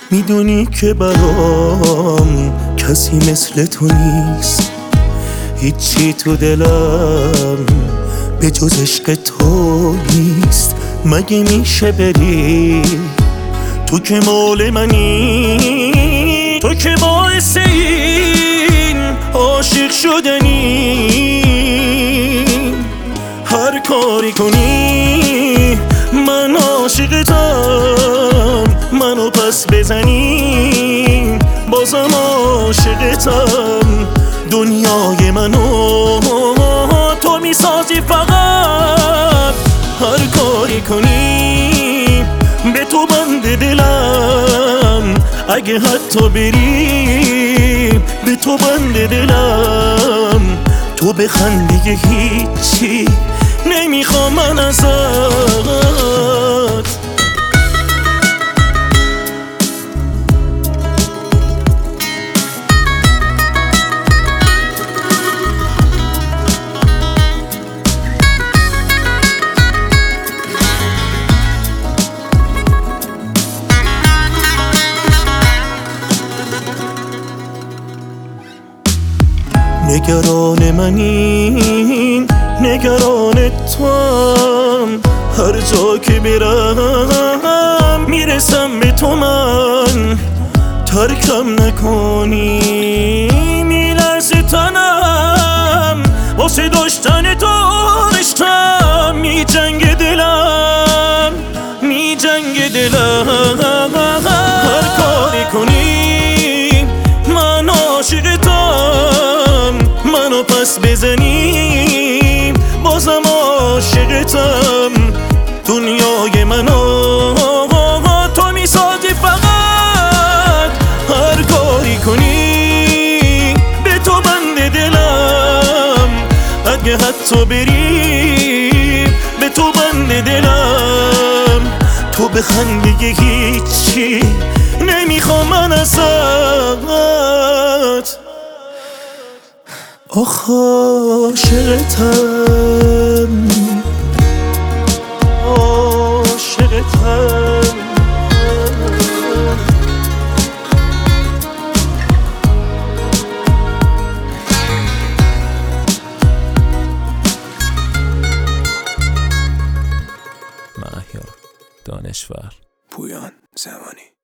میدونی که برام کسی مثل تو نیست، هیچی تو دلم به جز عشق تو نیست. مگه میشه بری؟ تو که مال منی، تو که باعث این عاشق شدنی. هر کاری کنی من عاشقتم، منو پس بزنی بازم عاشقتم. دنیای منو تو میسازی فقط، هر کاری کنی به تو بند دلم. اگه حتی بری به تو بند دلم. تو بخندی که هیچی نمیخوام من ازت. نگران منی، نگران توام. هر جا که برم میرسم به تو، من ترکم نکنی. میلرزه تنم واسه داشتن تو، عشقم میجنگ دلم، میجنگ دلم. هر کاری کنی من عاشقتم، منو پس بزنی بازم عاشقتم. دنیای منو تو میسازی فقط، هر کاری کنی به تو بند دلم. اگه حتی بری به تو بند دلم. تو بخندی که هیچی نمیخوام من ازت. آخ عاشقتم، عاشقتم. مهیار دانشور. پویان زمانی.